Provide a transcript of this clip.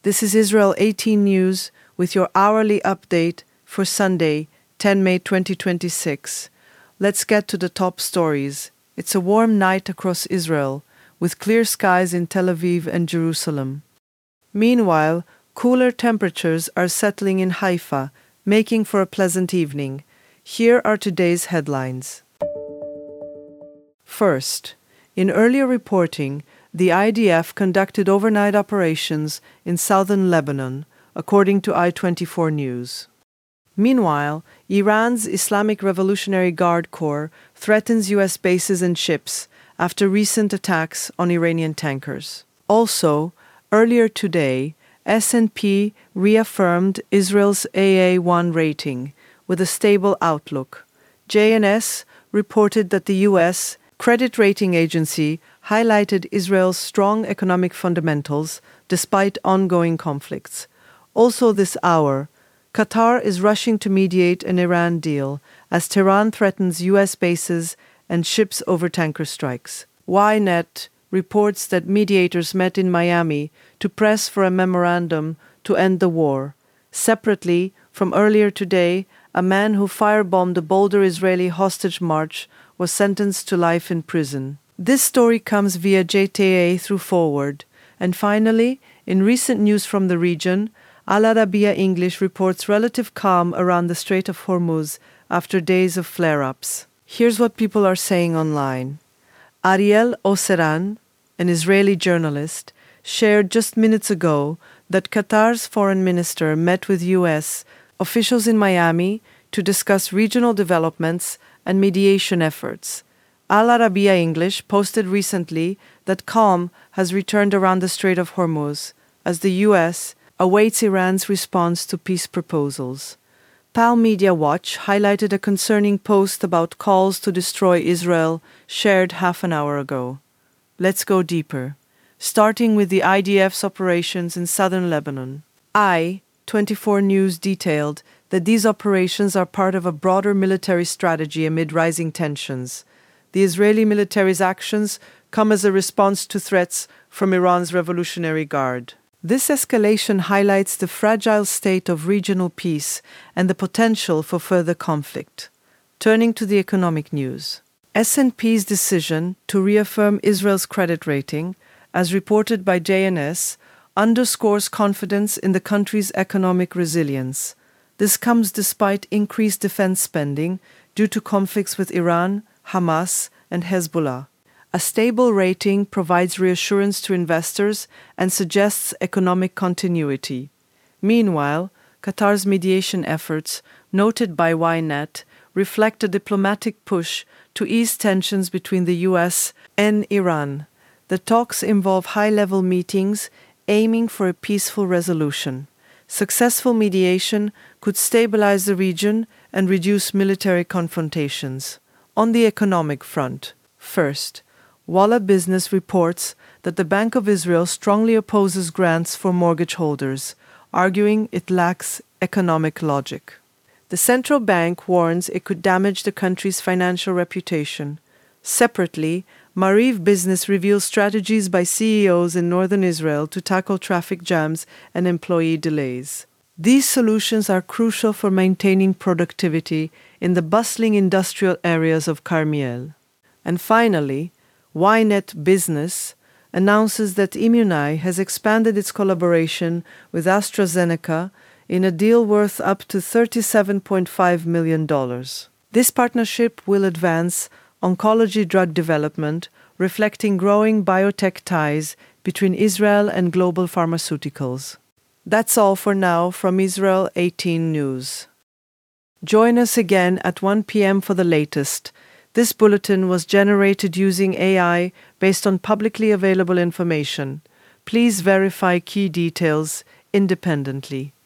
This is Israel 18 News with your hourly update for Sunday, 10 May 2026. Let's get to the top stories. It's a warm night across Israel, with clear skies in Tel Aviv and Jerusalem. Meanwhile, cooler temperatures are settling in Haifa, making for a pleasant evening. Here are today's headlines. First, in earlier reporting, the IDF conducted overnight operations in southern Lebanon, according to I-24 News. Meanwhile, Iran's Islamic Revolutionary Guard Corps threatens U.S. bases and ships after recent attacks on Iranian tankers. Also, earlier today, S&P reaffirmed Israel's AA1 rating with a stable outlook. JNS reported that the U.S. credit rating agency highlighted Israel's strong economic fundamentals despite ongoing conflicts. Also this hour, Qatar is rushing to mediate an Iran deal as Tehran threatens U.S. bases and ships over tanker strikes. Ynet reports that mediators met in Miami to press for a memorandum to end the war. Separately, from earlier today, a man who firebombed a Boulder Israeli hostage march was sentenced to life in prison. This story comes via JTA through Forward. And finally, in recent news from the region, Al Arabiya English reports relative calm around the Strait of Hormuz after days of flare-ups. Here's what people are saying online. Ariel Oseran, an Israeli journalist, shared just minutes ago that Qatar's foreign minister met with U.S. officials in Miami to discuss regional developments and mediation efforts. Al Arabiya English posted recently that calm has returned around the Strait of Hormuz as the U.S. awaits Iran's response to peace proposals. PAL Media Watch highlighted a concerning post about calls to destroy Israel shared half an hour ago. Let's go deeper, starting with the IDF's operations in southern Lebanon. I-24 News detailed that these operations are part of a broader military strategy amid rising tensions. The Israeli military's actions come as a response to threats from Iran's Revolutionary Guard. This escalation highlights the fragile state of regional peace and the potential for further conflict. Turning to the economic news. S&P's decision to reaffirm Israel's credit rating, as reported by JNS, underscores confidence in the country's economic resilience. This comes despite increased defense spending due to conflicts with Iran, Hamas, and Hezbollah. A stable rating provides reassurance to investors and suggests economic continuity. Meanwhile, Qatar's mediation efforts, noted by Ynet, reflect a diplomatic push to ease tensions between the U.S. and Iran. The talks involve high-level meetings aiming for a peaceful resolution. Successful mediation could stabilize the region and reduce military confrontations. On the economic front, first, Walla Business reports that the Bank of Israel strongly opposes grants for mortgage holders, arguing it lacks economic logic. The central bank warns it could damage the country's financial reputation. Separately, Mariv Business reveals strategies by CEOs in northern Israel to tackle traffic jams and employee delays. These solutions are crucial for maintaining productivity in the bustling industrial areas of Carmiel. And finally, Ynet Business announces that Immunai has expanded its collaboration with AstraZeneca in a deal worth up to $37.5 million. This partnership will advance oncology drug development, reflecting growing biotech ties between Israel and global pharmaceuticals. That's all for now from Israel 18 News. Join us again at 1 p.m. for the latest. This bulletin was generated using AI based on publicly available information. Please verify key details independently.